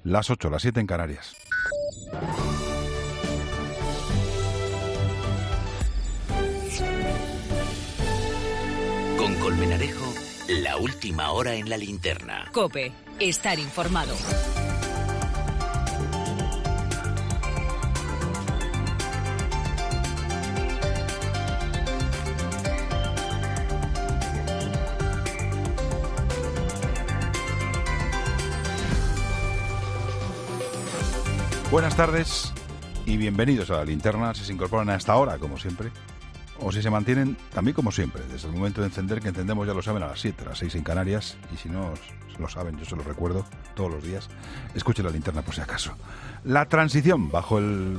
Las 8, las 7 en Canarias. Con Colmenarejo, la última hora en la linterna. COPE, estar informado. Buenas tardes y bienvenidos a la linterna, si se incorporan a esta hora, como siempre, o si se mantienen también como siempre, desde el momento de encender, que encendemos, ya lo saben, a las 7, a las 6 en Canarias, y si no lo saben, yo se lo recuerdo todos los días, escuchen la linterna por si acaso. La transición, bajo el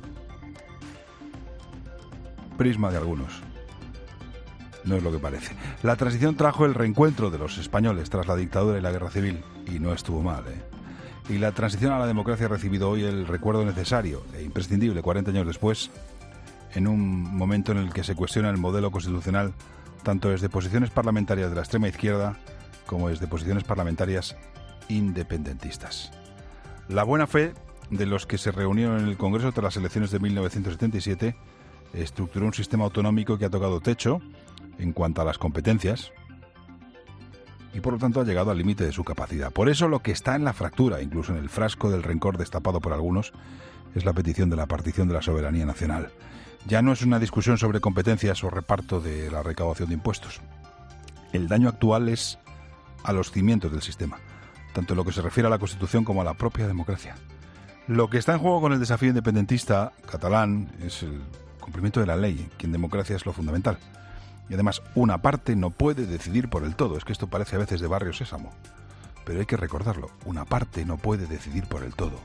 prisma de algunos, no es lo que parece. La transición trajo el reencuentro de los españoles tras la dictadura y la guerra civil, y no estuvo mal, Y la transición a la democracia ha recibido hoy el recuerdo necesario e imprescindible 40 años después, en un momento en el que se cuestiona el modelo constitucional tanto desde posiciones parlamentarias de la extrema izquierda como desde posiciones parlamentarias independentistas. La buena fe de los que se reunieron en el Congreso tras las elecciones de 1977 estructuró un sistema autonómico que ha tocado techo en cuanto a las competencias, y por lo tanto ha llegado al límite de su capacidad. Por eso lo que está en la fractura, incluso en el frasco del rencor destapado por algunos, es la petición de la partición de la soberanía nacional. Ya no es una discusión sobre competencias o reparto de la recaudación de impuestos. El daño actual es a los cimientos del sistema, tanto en lo que se refiere a la Constitución como a la propia democracia. Lo que está en juego con el desafío independentista catalán es el cumplimiento de la ley, que en democracia es lo fundamental. Y además, una parte no puede decidir por el todo. Es que esto parece a veces de Barrio Sésamo. Pero hay que recordarlo. Una parte no puede decidir por el todo.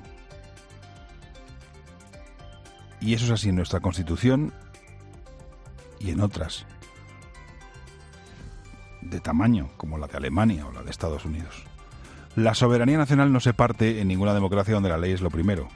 Y eso es así en nuestra Constitución y en otras de tamaño, como la de Alemania o la de Estados Unidos. La soberanía nacional no se parte en ninguna democracia donde la ley es lo primero.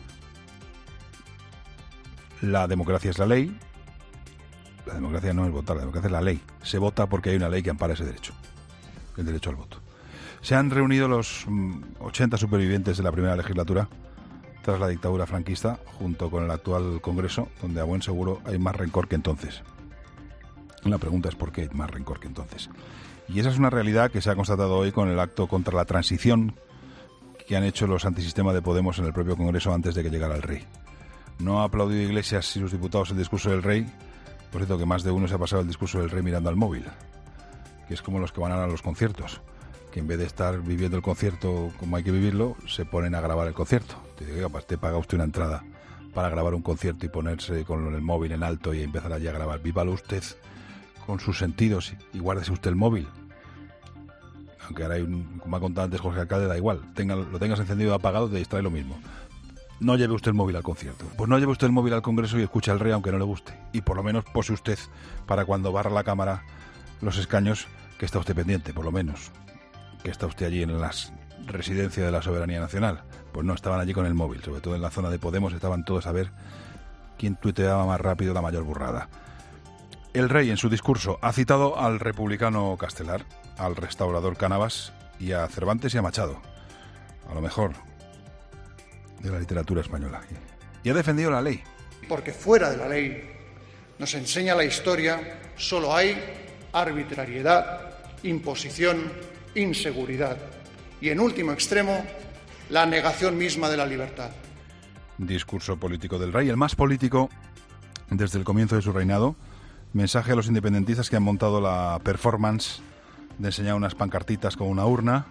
La democracia es la ley. La democracia no es votar, la democracia es la ley. Se vota porque hay una ley que ampara ese derecho, el derecho al voto. Se han reunido los 80 supervivientes de la primera legislatura tras la dictadura franquista, junto con el actual Congreso, donde a buen seguro hay más rencor que entonces. La pregunta es por qué hay más rencor que entonces. Y esa es una realidad que se ha constatado hoy con el acto contra la transición que han hecho los antisistemas de Podemos en el propio Congreso antes de que llegara el rey. No ha aplaudido Iglesias y sus diputados el discurso del rey. Por cierto, que más de uno se ha pasado el discurso del rey mirando al móvil, que es como los que van a los conciertos, que en vez de estar viviendo el concierto como hay que vivirlo, se ponen a grabar el concierto. Te digo, pues te paga usted una entrada para grabar un concierto y ponerse con el móvil en alto y empezar allí a grabar. Vívalo usted con sus sentidos y guárdese usted el móvil. Aunque ahora como ha contado antes Jorge Alcalde, da igual, lo tengas encendido o apagado, te distrae lo mismo. No lleve usted el móvil al concierto. Pues no lleve usted el móvil al Congreso y escuche al rey aunque no le guste. Y por lo menos pose usted para cuando barra la cámara los escaños, que está usted pendiente, por lo menos. Que está usted allí en la residencia de la soberanía nacional. Pues no, estaban allí con el móvil. Sobre todo en la zona de Podemos estaban todos a ver quién tuiteaba más rápido la mayor burrada. El rey en su discurso ha citado al republicano Castelar, al restaurador Cánovas y a Cervantes y a Machado. A lo mejor de la literatura española. Y ha defendido la ley. Porque fuera de la ley, nos enseña la historia, solo hay arbitrariedad, imposición, inseguridad y, en último extremo, la negación misma de la libertad. Discurso político del rey, el más político desde el comienzo de su reinado. Mensaje a los independentistas que han montado la performance de enseñar unas pancartitas con una urna.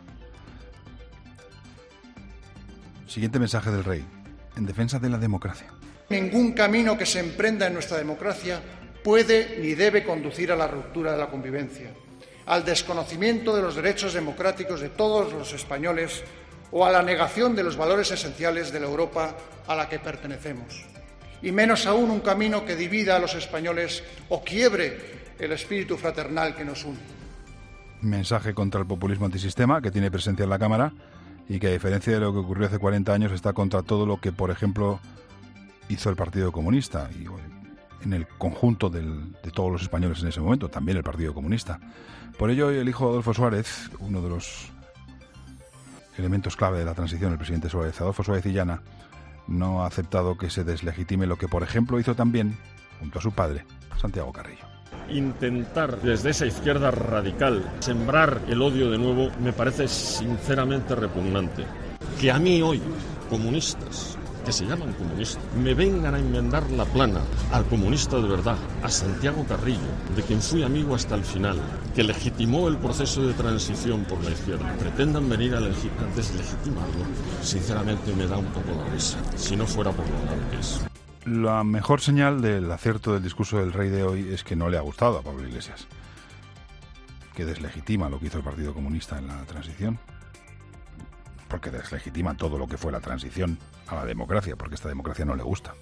Siguiente mensaje del rey, en defensa de la democracia. Ningún camino que se emprenda en nuestra democracia puede ni debe conducir a la ruptura de la convivencia, al desconocimiento de los derechos democráticos de todos los españoles o a la negación de los valores esenciales de la Europa a la que pertenecemos. Y menos aún un camino que divida a los españoles o quiebre el espíritu fraternal que nos une. Mensaje contra el populismo antisistema que tiene presencia en la Cámara y que, a diferencia de lo que ocurrió hace 40 años, está contra todo lo que, por ejemplo, hizo el Partido Comunista y en el conjunto de todos los españoles en ese momento, también el Partido Comunista. Por ello, el hijo de Adolfo Suárez, uno de los elementos clave de la transición, el presidente Suárez, Adolfo Suárez Illana, no ha aceptado que se deslegitime lo que, por ejemplo, hizo también, junto a su padre, Santiago Carrillo. Intentar desde esa izquierda radical sembrar el odio de nuevo me parece sinceramente repugnante. Que a mí hoy, comunistas, que se llaman comunistas, me vengan a enmendar la plana al comunista de verdad, a Santiago Carrillo, de quien fui amigo hasta el final, que legitimó el proceso de transición por la izquierda, pretendan venir a deslegitimarlo, sinceramente me da un poco la risa, si no fuera por lo grave que es. La mejor señal del acierto del discurso del rey de hoy es que no le ha gustado a Pablo Iglesias, que deslegitima lo que hizo el Partido Comunista en la transición, porque deslegitima todo lo que fue la transición a la democracia, porque esta democracia no le gusta.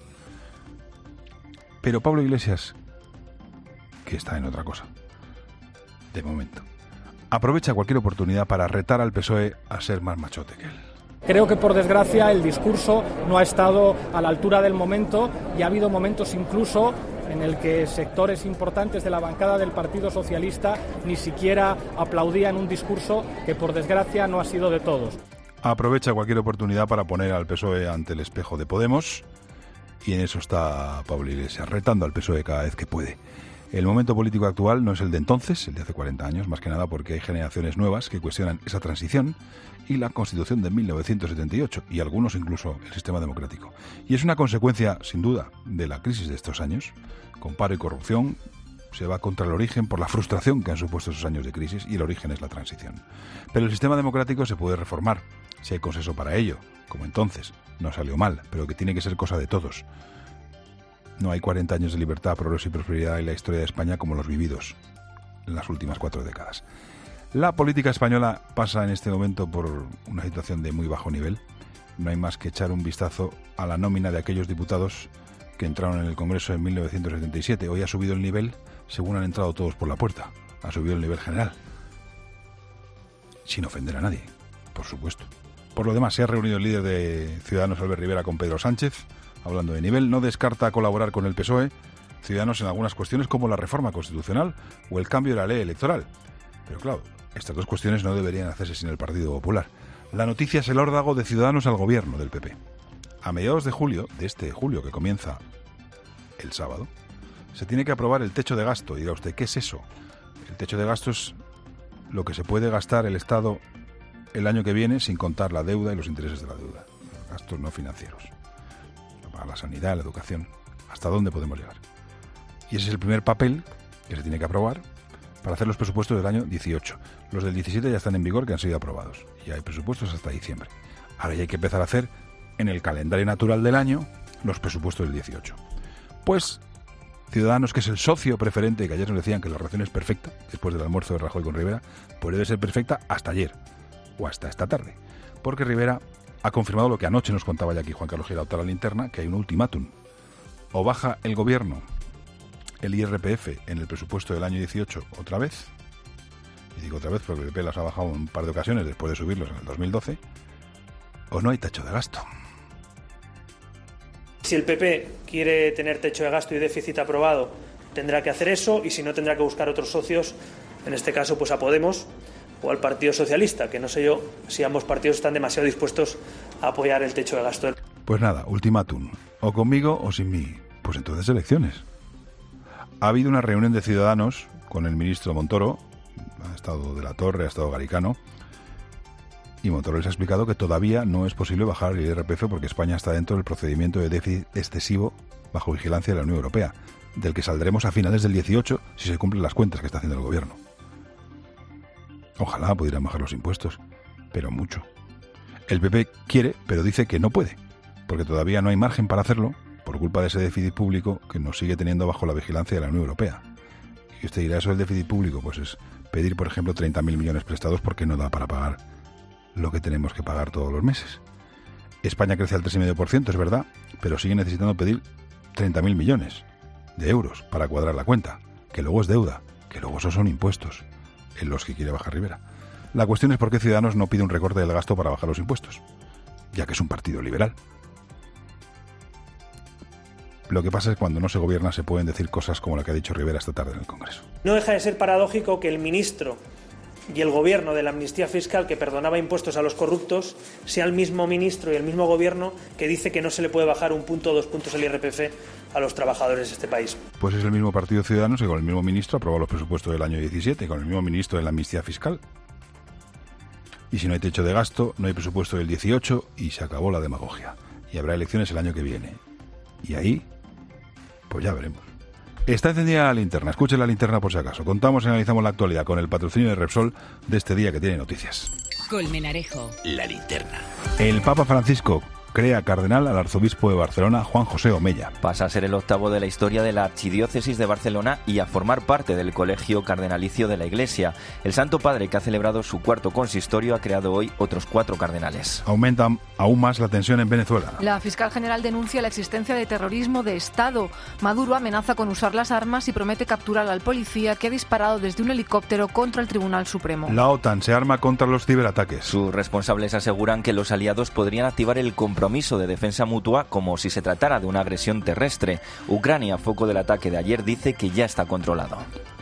Pero Pablo Iglesias, que está en otra cosa, de momento, aprovecha cualquier oportunidad para retar al PSOE a ser más machote que él. Creo que, por desgracia, el discurso no ha estado a la altura del momento y ha habido momentos incluso en el que sectores importantes de la bancada del Partido Socialista ni siquiera aplaudían un discurso que, por desgracia, no ha sido de todos. Aprovecha cualquier oportunidad para poner al PSOE ante el espejo de Podemos, y en eso está Pablo Iglesias, retando al PSOE cada vez que puede. El momento político actual no es el de entonces, el de hace 40 años, más que nada porque hay generaciones nuevas que cuestionan esa transición y la Constitución de 1978, y algunos incluso el sistema democrático. Y es una consecuencia, sin duda, de la crisis de estos años. Con paro y corrupción se va contra el origen por la frustración que han supuesto esos años de crisis, y el origen es la transición. Pero el sistema democrático se puede reformar, si hay consenso para ello, como entonces. No salió mal, pero que tiene que ser cosa de todos. No hay 40 años de libertad, progreso y prosperidad en la historia de España como los vividos en las últimas 4 décadas. La política española pasa en este momento por una situación de muy bajo nivel. No hay más que echar un vistazo a la nómina de aquellos diputados que entraron en el Congreso en 1977. Hoy ha subido el nivel según han entrado todos por la puerta. Ha subido el nivel general. Sin ofender a nadie, por supuesto. Por lo demás, se ha reunido el líder de Ciudadanos, Albert Rivera, con Pedro Sánchez. Hablando de nivel, no descarta colaborar con el PSOE, Ciudadanos, en algunas cuestiones como la reforma constitucional o el cambio de la ley electoral. Pero claro, estas dos cuestiones no deberían hacerse sin el Partido Popular. La noticia es el órdago de Ciudadanos al gobierno del PP. A mediados de julio, de este julio que comienza el sábado, se tiene que aprobar el techo de gasto. Y dirá usted, ¿qué es eso? El techo de gasto es lo que se puede gastar el Estado el año que viene sin contar la deuda y los intereses de la deuda. Gastos no financieros. Para la sanidad, la educación. ¿Hasta dónde podemos llegar? Y ese es el primer papel que se tiene que aprobar para hacer los presupuestos del año 18. Los del 17 ya están en vigor, que han sido aprobados. Y hay presupuestos hasta diciembre. Ahora ya hay que empezar a hacer en el calendario natural del año los presupuestos del 18. Pues Ciudadanos, que es el socio preferente, que ayer nos decían que la relación es perfecta, después del almuerzo de Rajoy con Rivera, pues debe ser perfecta hasta ayer, o hasta esta tarde. Porque Rivera ha confirmado lo que anoche nos contaba ya aquí Juan Carlos Girauta, la linterna, que hay un ultimátum. O baja el gobierno el IRPF en el presupuesto del año 18 otra vez, y digo otra vez porque el PP las ha bajado un par de ocasiones después de subirlos en el 2012, o no hay techo de gasto. Si el PP quiere tener techo de gasto y déficit aprobado, tendrá que hacer eso, y si no, tendrá que buscar otros socios, en este caso pues a Podemos o al Partido Socialista, que no sé yo si ambos partidos están demasiado dispuestos a apoyar el techo de gasto. Pues nada, ultimátum, o conmigo o sin mí. Pues entonces elecciones. Ha habido una reunión de Ciudadanos con el ministro Montoro, ha estado de la Torre, ha estado Garicano, y Montoro les ha explicado que todavía no es posible bajar el IRPF porque España está dentro del procedimiento de déficit excesivo bajo vigilancia de la Unión Europea, del que saldremos a finales del 18 si se cumplen las cuentas que está haciendo el gobierno. Ojalá pudieran bajar los impuestos, pero mucho. El PP quiere, pero dice que no puede, porque todavía no hay margen para hacerlo por culpa de ese déficit público que nos sigue teniendo bajo la vigilancia de la Unión Europea. Y usted dirá, eso del déficit público, pues es pedir, por ejemplo, 30.000 millones prestados porque no da para pagar lo que tenemos que pagar todos los meses. España crece al 3,5%, es verdad, pero sigue necesitando pedir 30.000 millones de euros para cuadrar la cuenta, que luego es deuda, que luego esos son impuestos en los que quiere bajar Rivera. La cuestión es por qué Ciudadanos no pide un recorte del gasto para bajar los impuestos, ya que es un partido liberal. Lo que pasa es que cuando no se gobierna se pueden decir cosas como la que ha dicho Rivera esta tarde en el Congreso. No deja de ser paradójico que el ministro y el gobierno de la amnistía fiscal que perdonaba impuestos a los corruptos sea el mismo ministro y el mismo gobierno que dice que no se le puede bajar 1 punto o 2 puntos el IRPF a los trabajadores de este país. Pues es el mismo Partido Ciudadanos que con el mismo ministro aprobó los presupuestos del año 17, con el mismo ministro de la amnistía fiscal. Y si no hay techo de gasto, no hay presupuesto del 18 y se acabó la demagogia. Y habrá elecciones el año que viene. Y ahí, pues ya veremos. Está encendida la linterna. Escuchen la linterna por si acaso. Contamos y analizamos la actualidad con el patrocinio de Repsol de este día que tiene noticias. Colmenarejo. La linterna. El Papa Francisco crea cardenal al arzobispo de Barcelona, Juan José Omella. Pasa a ser el 8º de la historia de la Archidiócesis de Barcelona y a formar parte del colegio cardenalicio de la Iglesia. El Santo Padre, que ha celebrado su 4º consistorio, ha creado hoy otros 4 cardenales. Aumenta aún más la tensión en Venezuela. La fiscal general denuncia la existencia de terrorismo de Estado. Maduro amenaza con usar las armas y promete capturar al policía que ha disparado desde un helicóptero contra el Tribunal Supremo. La OTAN se arma contra los ciberataques. Sus responsables aseguran que los aliados podrían activar el compromiso de defensa mutua como si se tratara de una agresión terrestre. Ucrania, foco del ataque de ayer, dice que ya está controlado.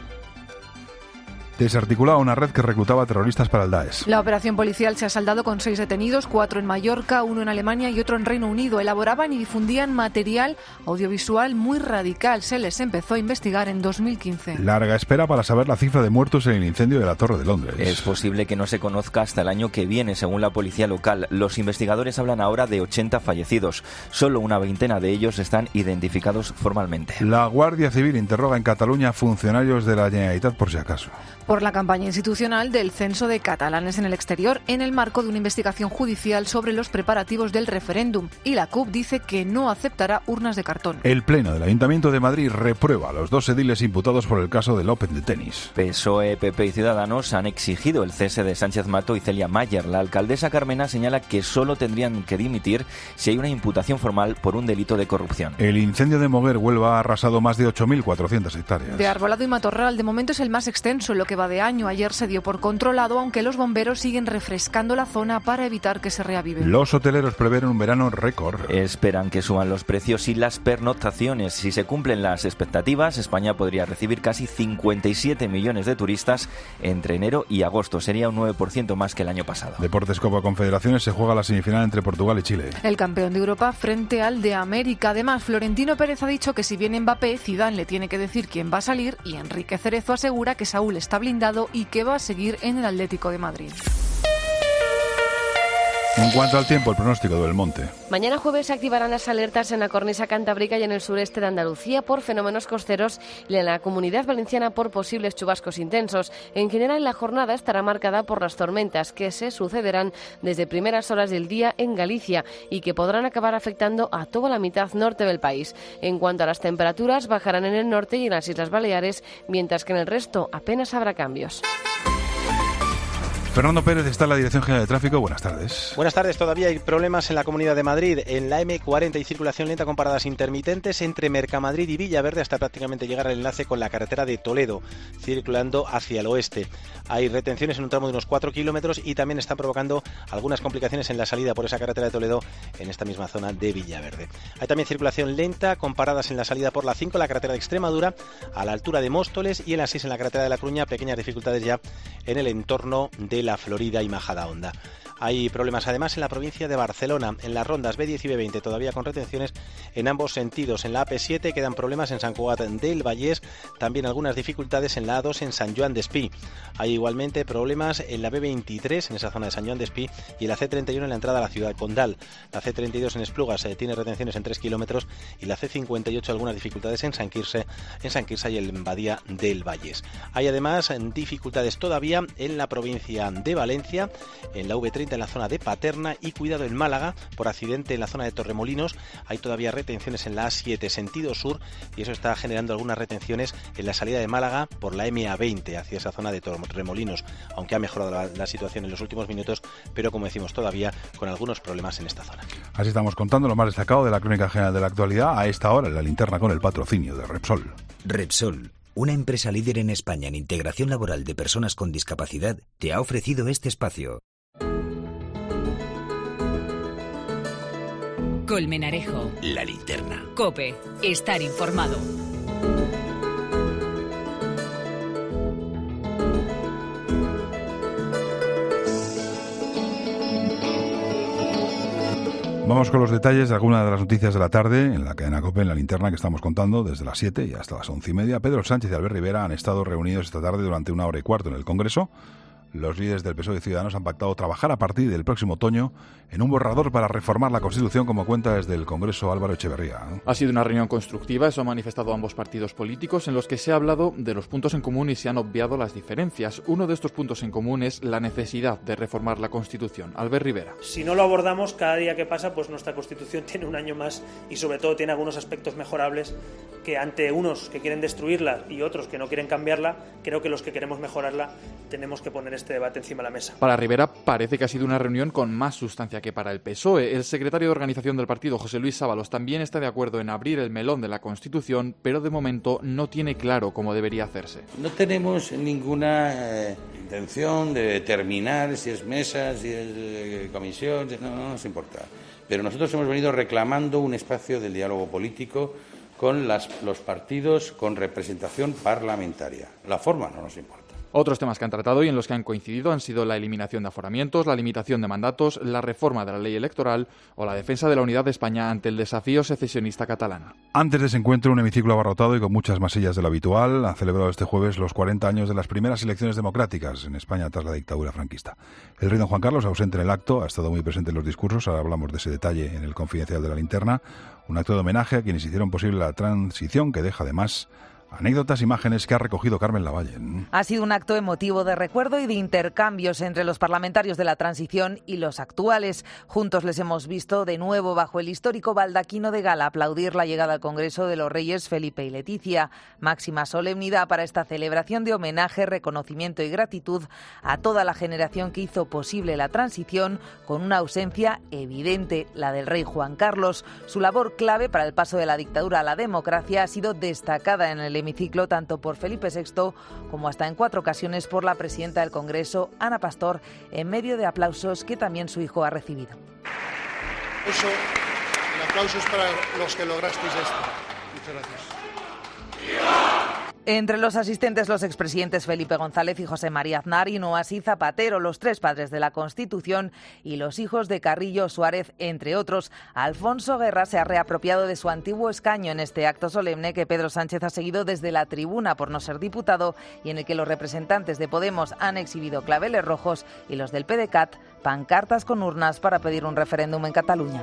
Desarticulaba una red que reclutaba terroristas para el Daesh. La operación policial se ha saldado con 6 detenidos, 4 en Mallorca, 1 en Alemania y otro en Reino Unido. Elaboraban y difundían material audiovisual muy radical. Se les empezó a investigar en 2015. Larga espera para saber la cifra de muertos en el incendio de la Torre de Londres. Es posible que no se conozca hasta el año que viene, según la policía local. Los investigadores hablan ahora de 80 fallecidos. Solo una veintena de ellos están identificados formalmente. La Guardia Civil interroga en Cataluña a funcionarios de la Generalitat por si acaso. Por la campaña institucional del censo de catalanes en el exterior en el marco de una investigación judicial sobre los preparativos del referéndum. Y la CUP dice que no aceptará urnas de cartón. El Pleno del Ayuntamiento de Madrid reprueba a los 2 ediles imputados por el caso del Open de tenis. PSOE, PP y Ciudadanos han exigido el cese de Sánchez Mato y Celia Mayer. La alcaldesa Carmena señala que solo tendrían que dimitir si hay una imputación formal por un delito de corrupción. El incendio de Moguer, Huelva, ha arrasado más de 8.400 hectáreas. De arbolado y matorral, de momento es el más extenso en lo que va de año. Ayer se dio por controlado, aunque los bomberos siguen refrescando la zona para evitar que se reavive. Los hoteleros prevén un verano récord. Esperan que suban los precios y las pernoctaciones. Si se cumplen las expectativas, España podría recibir casi 57 millones de turistas entre enero y agosto. Sería un 9% más que el año pasado. Deportes Copa Confederaciones, se juega la semifinal entre Portugal y Chile. El campeón de Europa frente al de América. Además, Florentino Pérez ha dicho que si viene Mbappé, Zidane le tiene que decir quién va a salir, y Enrique Cerezo asegura que Saúl está blindado y que va a seguir en el Atlético de Madrid. En cuanto al tiempo, el pronóstico de Belmonte. Mañana jueves se activarán las alertas en la cornisa cantábrica y en el sureste de Andalucía por fenómenos costeros y en la Comunidad Valenciana por posibles chubascos intensos. En general, la jornada estará marcada por las tormentas que se sucederán desde primeras horas del día en Galicia y que podrán acabar afectando a toda la mitad norte del país. En cuanto a las temperaturas, bajarán en el norte y en las Islas Baleares, mientras que en el resto apenas habrá cambios. Fernando Pérez está en la Dirección General de Tráfico. Buenas tardes. Buenas tardes. Todavía hay problemas en la Comunidad de Madrid. En la M40 hay circulación lenta con paradas intermitentes entre Mercamadrid y Villaverde hasta prácticamente llegar al enlace con la carretera de Toledo, circulando hacia el oeste. Hay retenciones en un tramo de unos 4 kilómetros y también están provocando algunas complicaciones en la salida por esa carretera de Toledo en esta misma zona de Villaverde. Hay también circulación lenta con paradas en la salida por la 5, la carretera de Extremadura, a la altura de Móstoles, y en la 6 en la carretera de La Coruña. Pequeñas dificultades ya en el entorno de La Florida y Majadahonda. Hay problemas además en la provincia de Barcelona, en las rondas B10 y B20, todavía con retenciones en ambos sentidos. En la AP7 quedan problemas en Sant Cugat del Vallès, también algunas dificultades en la A2 en Sant Joan d'Espí. Hay igualmente problemas en la B23, en esa zona de Sant Joan d'Espí, y en la C31 en la entrada a la ciudad condal. La C32 en Esplugas tiene retenciones en 3 kilómetros y la C58 algunas dificultades en Sant Quirze y en Badía del Vallès. Hay además dificultades todavía en la provincia de Valencia, en la V30 en la zona de Paterna, y cuidado en Málaga por accidente en la zona de Torremolinos. Hay todavía retenciones en la A7 sentido sur y eso está generando algunas retenciones en la salida de Málaga por la MA20 hacia esa zona de Torremolinos, aunque ha mejorado la situación en los últimos minutos, pero como decimos todavía con algunos problemas en esta zona. Así estamos contando lo más destacado de la crónica general de la actualidad a esta hora en la linterna con el patrocinio de Repsol. Repsol, una empresa líder en España en integración laboral de personas con discapacidad, te ha ofrecido este espacio. Colmenarejo. La linterna. COPE. Estar informado. Vamos con los detalles de algunas de las noticias de la tarde en la cadena COPE, en la linterna que estamos contando desde las 7 y hasta las 11:30. Pedro Sánchez y Albert Rivera han estado reunidos esta tarde durante 1 hora y cuarto en el Congreso. Los líderes del PSOE y Ciudadanos han pactado trabajar a partir del próximo otoño en un borrador para reformar la Constitución, como cuenta desde el Congreso Álvaro Echeverría. Ha sido una reunión constructiva, eso han manifestado ambos partidos políticos, en los que se ha hablado de los puntos en común y se han obviado las diferencias. Uno de estos puntos en común es la necesidad de reformar la Constitución. Albert Rivera. Si no lo abordamos, cada día que pasa, pues nuestra Constitución tiene un año más y sobre todo tiene algunos aspectos mejorables que ante unos que quieren destruirla y otros que no quieren cambiarla, creo que los que queremos mejorarla tenemos que poner este debate encima de la mesa. Para Rivera parece que ha sido una reunión con más sustancia que para el PSOE. El secretario de organización del partido, José Luis Sábalos, también está de acuerdo en abrir el melón de la Constitución, pero de momento no tiene claro cómo debería hacerse. No tenemos ninguna intención de determinar si es mesa, si es comisión, no nos importa. Pero nosotros hemos venido reclamando un espacio del diálogo político con los partidos con representación parlamentaria. La forma no nos importa. Otros temas que han tratado y en los que han coincidido han sido la eliminación de aforamientos, la limitación de mandatos, la reforma de la ley electoral o la defensa de la unidad de España ante el desafío secesionista catalán. Antes de ese encuentro, un hemiciclo abarrotado y con muchas más sillas de lo habitual ha celebrado este jueves los 40 años de las primeras elecciones democráticas en España tras la dictadura franquista. El rey don Juan Carlos, ausente en el acto, ha estado muy presente en los discursos. Ahora hablamos de ese detalle en el Confidencial de la Linterna. Un acto de homenaje a quienes hicieron posible la transición, que deja además anécdotas, imágenes que ha recogido Carmen Lavalle. Ha sido un acto emotivo de recuerdo y de intercambios entre los parlamentarios de la transición y los actuales. Juntos les hemos visto de nuevo bajo el histórico baldaquino de gala aplaudir la llegada al Congreso de los Reyes Felipe y Leticia. Máxima solemnidad para esta celebración de homenaje, reconocimiento y gratitud a toda la generación que hizo posible la transición, con una ausencia evidente, la del rey Juan Carlos. Su labor clave para el paso de la dictadura a la democracia ha sido destacada en el hemiciclo tanto por Felipe VI como hasta en 4 ocasiones por la presidenta del Congreso, Ana Pastor, en medio de aplausos que también su hijo ha recibido. El aplauso es para los que lograsteis esto. Muchas gracias. Entre los asistentes, los expresidentes Felipe González y José María Aznar, y Noasí Zapatero, los 3 padres de la Constitución, y los hijos de Carrillo Suárez, entre otros. Alfonso Guerra se ha reapropiado de su antiguo escaño en este acto solemne que Pedro Sánchez ha seguido desde la tribuna por no ser diputado y en el que los representantes de Podemos han exhibido claveles rojos y los del PDeCAT pancartas con urnas para pedir un referéndum en Cataluña.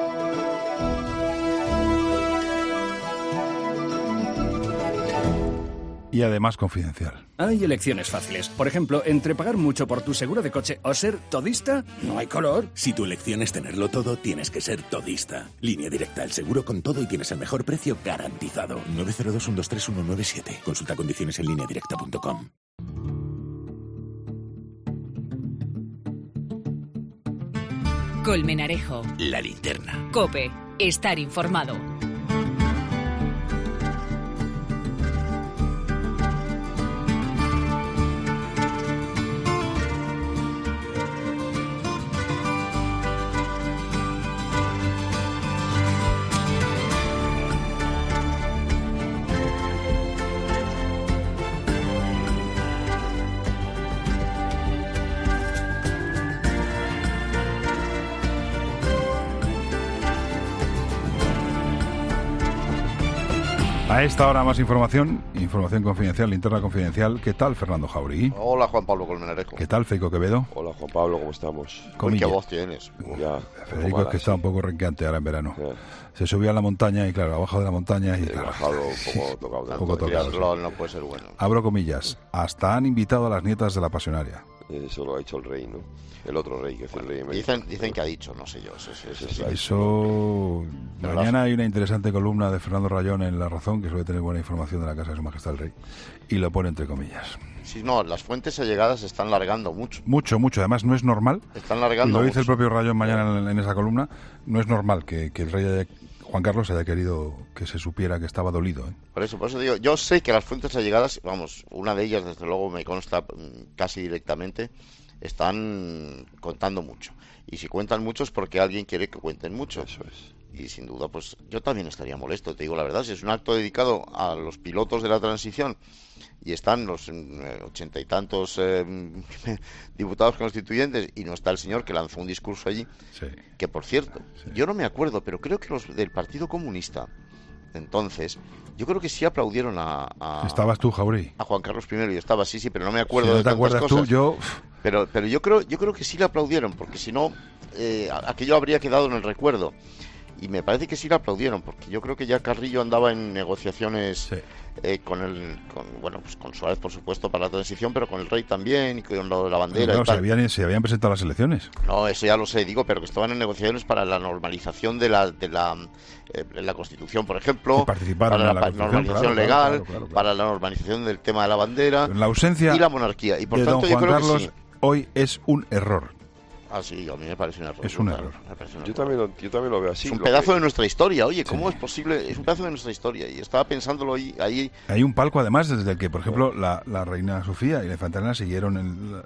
Y además confidencial. Hay elecciones fáciles. Por ejemplo, entre pagar mucho por tu seguro de coche o ser todista, no hay color. Si tu elección es tenerlo todo, tienes que ser todista. Línea Directa, el seguro con todo y tienes el mejor precio garantizado. 902-123-197. Consulta condiciones en lineadirecta.com. Colmenarejo. La Linterna. COPE. Estar informado. A esta hora más información confidencial, linterna confidencial. ¿Qué tal, Fernando Jauregui? Hola, Juan Pablo Colmenarejo. ¿Qué tal, Feico Quevedo? Hola, Juan Pablo, ¿cómo estamos? Uy, ¿qué voz tienes? Ya, Federico es que está un poco renqueante ahora en verano. Ya. Se subió a la montaña y claro, abajo de la montaña y claro, bajado un poco tocado. No puede ser bueno. Abro comillas, hasta han invitado a las nietas de la pasionaria. Eso lo ha dicho el rey, ¿no? El otro rey, que es el rey emérito. Dicen que ha dicho, no sé yo. Eso mañana hay una interesante columna de Fernando Rayón en La Razón, que suele tener buena información de la Casa de Su Majestad el Rey, y lo pone entre comillas. Sí, no, las fuentes allegadas se están largando mucho. Mucho, además no es normal. Están largando y lo dice el propio Rayón mañana en esa columna, no es normal que el rey Juan Carlos haya querido que se supiera que estaba dolido. Por eso digo, yo sé que las fuentes allegadas, vamos, una de ellas desde luego me consta casi directamente, están contando mucho. Y si cuentan mucho es porque alguien quiere que cuenten mucho. Eso es. Y sin duda, pues yo también estaría molesto, te digo la verdad. Si es un acto dedicado a los pilotos de la transición y están los 80 y tantos diputados constituyentes y no está el señor que lanzó un discurso allí, que por cierto, yo no me acuerdo, pero creo que los del Partido Comunista entonces, yo creo que sí aplaudieron a ¿Estabas tú, Jáuregui? A Juan Carlos I, yo estaba, sí, pero no me acuerdo si no de te tantas acuerdas cosas. Tú, yo... Pero yo creo que sí le aplaudieron, porque si no, aquello habría quedado en el recuerdo. Y me parece que sí le aplaudieron, porque yo creo que ya Carrillo andaba en negociaciones con Suárez, por supuesto, para la transición, pero con el rey también, y con lo de la bandera. Claro, y tal. Se habían presentado las elecciones. No, eso ya lo sé, digo, pero que estaban en negociaciones para la normalización de la Constitución, por ejemplo, para la normalización legal, claro. Para la normalización del tema de la bandera, la ausencia y la monarquía. Y por tanto, don yo Juan creo Carlos que sí. Hoy es un error. Ah, sí, a mí me parece un error. Es un error. Yo también lo veo así. Es un pedazo de nuestra historia, oye, ¿cómo es posible? Es un pedazo de nuestra historia, y estaba pensándolo ahí. Hay un palco, además, desde el que, por ejemplo, la reina Sofía y la infanta Elena siguieron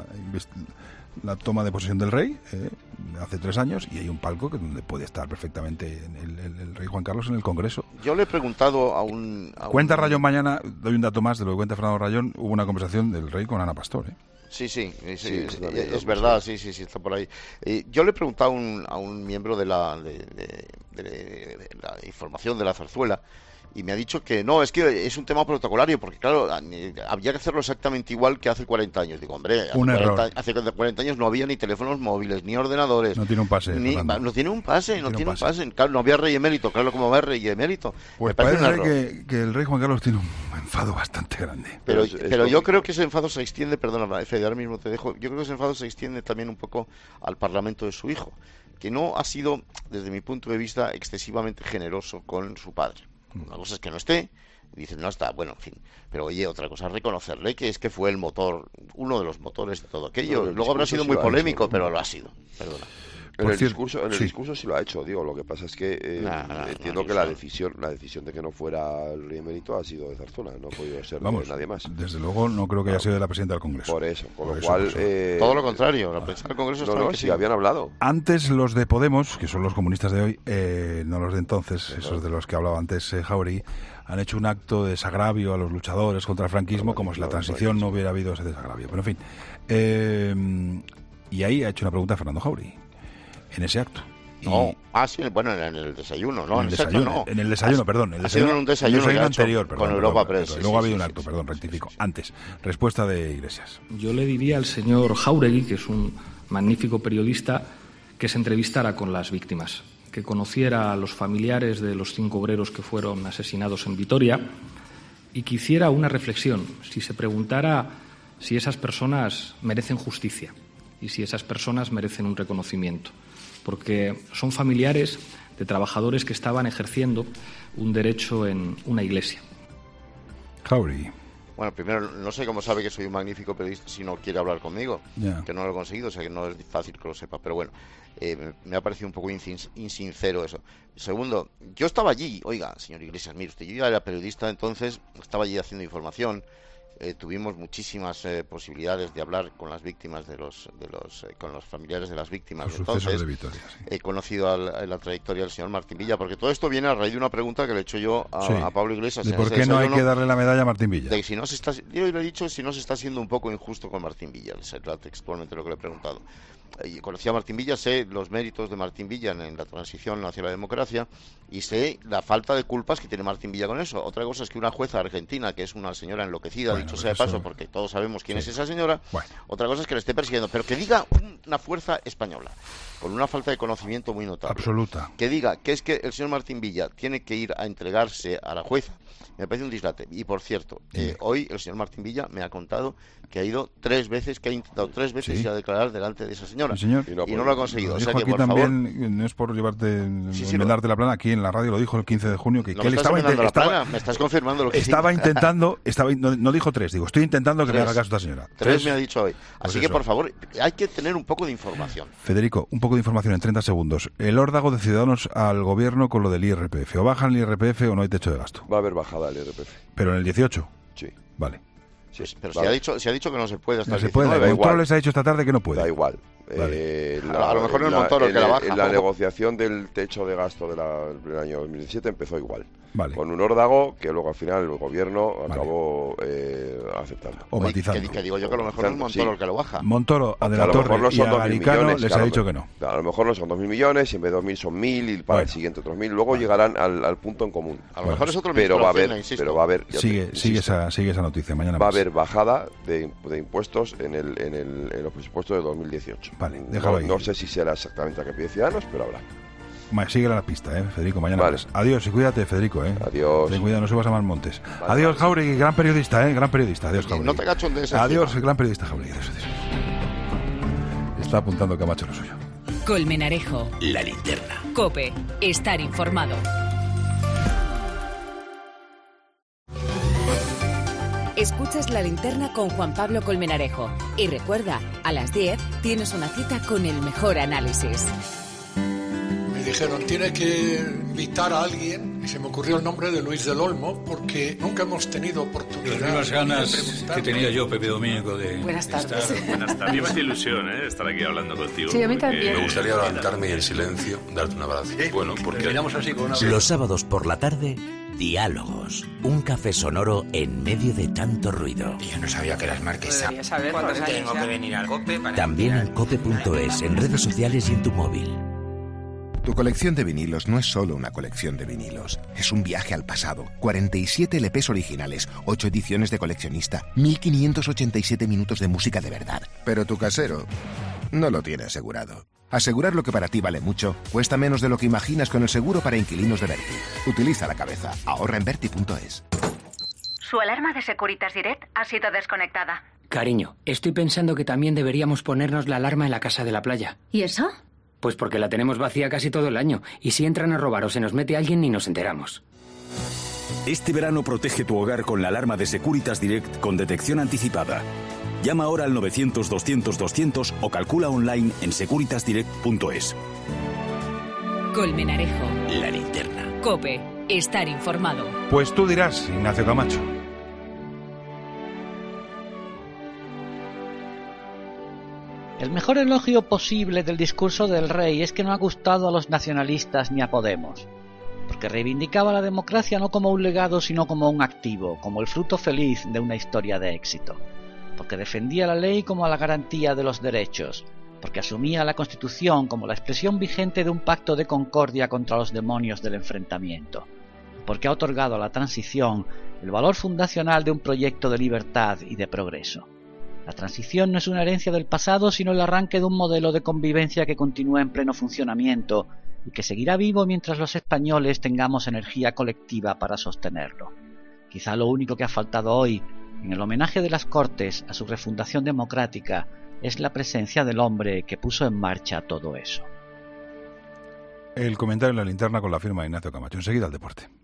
la toma de posesión del rey hace 3 años, y hay un palco donde puede estar perfectamente el rey Juan Carlos en el Congreso. Yo le he preguntado a un... Cuenta Rayón mañana, doy un dato más de lo que cuenta Fernando Rayón, hubo una conversación del rey con Ana Pastor, Sí, es verdad, sí, está por ahí. Yo le he preguntado a un miembro de la información de la zarzuela, y me ha dicho que no, es que es un tema protocolario, porque claro, había que hacerlo exactamente igual que hace 40 años. Digo, hombre, hace 40 años no había ni teléfonos móviles, ni ordenadores. No tiene un pase. No tiene un pase. Claro, no había rey emérito, claro, como va a haber rey emérito. Pues parece que el rey Juan Carlos tiene un enfado bastante grande. Pero yo creo que ese enfado se extiende, perdona, Fede, ahora mismo te dejo, yo creo que ese enfado se extiende también un poco al parlamento de su hijo, que no ha sido, desde mi punto de vista, excesivamente generoso con su padre. Una cosa es que no esté, dicen no está, bueno, en fin. Pero oye, otra cosa es reconocerle que es que fue el motor, uno de los motores de todo aquello. Luego habrá sido muy polémico, pero lo ha sido. Perdona. En el discurso sí lo ha hecho, digo, lo que pasa es que entiendo que la decisión de que no fuera el rey emérito ha sido de Zarzuela, no ha podido ser de nadie más. Desde luego no creo que haya sido de la presidenta del Congreso. Por eso, con lo cual... todo lo contrario, la presidenta del Congreso sí, habían hablado. Antes los de Podemos, que son los comunistas de hoy, no los de entonces, esos de los que hablaba antes Jáuregui, han hecho un acto de desagravio a los luchadores contra el franquismo, como si la transición no hubiera habido ese desagravio. Pero en fin, y ahí ha hecho una pregunta a Fernando Jáuregui en ese acto. Sí, bueno, en el desayuno, ¿no? En el desayuno, perdón. Ha sido en un desayuno anterior, con Europa Press. Luego ha habido un acto, rectifico. Antes, respuesta de Iglesias. Yo le diría al señor Jáuregui, que es un magnífico periodista, que se entrevistara con las víctimas, que conociera a los familiares de los 5 obreros que fueron asesinados en Vitoria, y que hiciera una reflexión, si se preguntara si esas personas merecen justicia y si esas personas merecen un reconocimiento, porque son familiares de trabajadores que estaban ejerciendo un derecho en una iglesia. Jáuregui. Bueno, primero, no sé cómo sabe que soy un magnífico periodista si no quiere hablar conmigo, que no lo he conseguido, o sea que no es fácil que lo sepa, pero bueno, me ha parecido un poco insincero eso. Segundo, yo estaba allí, oiga, señor Iglesias, mire usted, yo ya era periodista entonces, estaba allí haciendo información. Tuvimos muchísimas posibilidades de hablar con las víctimas con los familiares de las víctimas. Entonces, de Vitoria, sí. He conocido la trayectoria del señor Martín Villa, porque todo esto viene a raíz de una pregunta que le he hecho yo a Pablo Iglesias. ¿De por qué no hay que darle la medalla a Martín Villa? De si no se está, yo le he dicho si no se está siendo un poco injusto con Martín Villa, será textualmente lo que le he preguntado. Conocí a Martín Villa, sé los méritos de Martín Villa en la transición hacia la democracia y sé la falta de culpas que tiene Martín Villa con eso. Otra cosa es que una jueza argentina, que es una señora enloquecida, dicho sea de paso, porque todos sabemos quién es esa señora, otra cosa es que le esté persiguiendo, pero que diga una fuerza española, con una falta de conocimiento muy notable. Absoluta. Que diga que es que el señor Martín Villa tiene que ir a entregarse a la jueza, me parece un dislate. Y por cierto, hoy el señor Martín Villa me ha contado que ha ido 3 veces, que ha intentado 3 veces ir a declarar delante de esa señora. Sí, señor. Y no lo ha conseguido. Lo o sea dijo que, aquí por también, favor, no es por enmendarte la plana, aquí en la radio lo dijo el 15 de junio, que él estaba me estás confirmando lo que estaba intentando, no dijo 3, digo, estoy intentando que me haga caso esta señora. 3 me ha dicho hoy. Así que, por favor, hay que tener un poco de información. Federico, un poco de información en 30 segundos. El órdago de Ciudadanos al gobierno con lo del IRPF. ¿O bajan el IRPF o no hay techo de gasto? Va a haber bajada el IRPF. ¿Pero en el 18? Sí. Vale. Sí, pero se ha dicho que no se puede hasta no se puede. Montoro les ha dicho esta tarde que no puede. Da igual. Vale. A lo mejor no es Montoro el que la baja. La negociación del techo de gasto del año 2017 empezó igual. Vale. Con un órdago que luego al final el gobierno acabó aceptando. O matizando. Que digo yo que a lo mejor no es Montoro el que lo baja. Montoro, a De la Torre y a Garicano les ha dicho que no. A lo mejor no son 2.000 millones, y en vez de 2.000 son 1.000 y para el siguiente otros 1.000. Luego llegarán al punto en común. A lo mejor es otro pero va a haber. Sigue esa noticia. Mañana va a haber bajada de impuestos en los presupuestos de 2018. Vale, déjalo ahí. No sé si será exactamente la que pide Ciudadanos, pero habrá. Sigue la pista, Federico, mañana. Vale. Adiós y cuídate, Federico, Adiós. Ten cuidado, no subas a más montes. Vale, adiós, Jáuregui, gran periodista, gran periodista. Adiós, Jáuregui. No te cachondees. Adiós, gran periodista, Jáuregui. Adiós. Está apuntando Camacho lo suyo. Colmenarejo. La linterna. COPE. Estar informado. Escuchas La Linterna con Juan Pablo Colmenarejo. Y recuerda, a las 10 tienes una cita con el mejor análisis. Me dijeron, tienes que invitar a alguien, y se me ocurrió el nombre de Luis del Olmo, porque nunca hemos tenido oportunidad. Las mismas ganas que tenía yo, Pepe Domingo, de Buenas tardes. Buenas tardes. A mí me hace ilusión, estar aquí hablando contigo. Sí, a mí también. Me gustaría levantarme y en silencio darte un abrazo. Bueno, porque terminamos así con una... Los sábados por la tarde, Diálogos. Un café sonoro en medio de tanto ruido. Yo no sabía que eras marquesa. Debería saber cuántos años tengo que venir al COPE para... También en cope.es, en redes sociales y en tu móvil. Tu colección de vinilos no es solo una colección de vinilos. Es un viaje al pasado. 47 LPs originales, 8 ediciones de coleccionista, 1587 minutos de música de verdad. Pero tu casero no lo tiene asegurado. Asegurar lo que para ti vale mucho cuesta menos de lo que imaginas con el seguro para inquilinos de Verti. Utiliza la cabeza. Ahorra en Verti.es. Su alarma de Securitas Direct ha sido desconectada. Cariño, estoy pensando que también deberíamos ponernos la alarma en la casa de la playa. ¿Y eso? Pues porque la tenemos vacía casi todo el año. Y si entran a robar o se nos mete alguien, ni nos enteramos. Este verano protege tu hogar con la alarma de Securitas Direct con detección anticipada. Llama ahora al 900-200-200 o calcula online en securitasdirect.es. Colmenarejo. La linterna. COPE. Estar informado. Pues tú dirás, Ignacio Camacho. El mejor elogio posible del discurso del rey es que no ha gustado a los nacionalistas ni a Podemos, porque reivindicaba la democracia no como un legado sino como un activo, como el fruto feliz de una historia de éxito, porque defendía la ley como la garantía de los derechos, porque asumía la Constitución como la expresión vigente de un pacto de concordia contra los demonios del enfrentamiento, porque ha otorgado a la transición el valor fundacional de un proyecto de libertad y de progreso. La transición no es una herencia del pasado, sino el arranque de un modelo de convivencia que continúa en pleno funcionamiento y que seguirá vivo mientras los españoles tengamos energía colectiva para sostenerlo. Quizá lo único que ha faltado hoy, en el homenaje de las Cortes a su refundación democrática, es la presencia del hombre que puso en marcha todo eso. El comentario en La Linterna con la firma de Ignacio Camacho. Enseguida al deporte.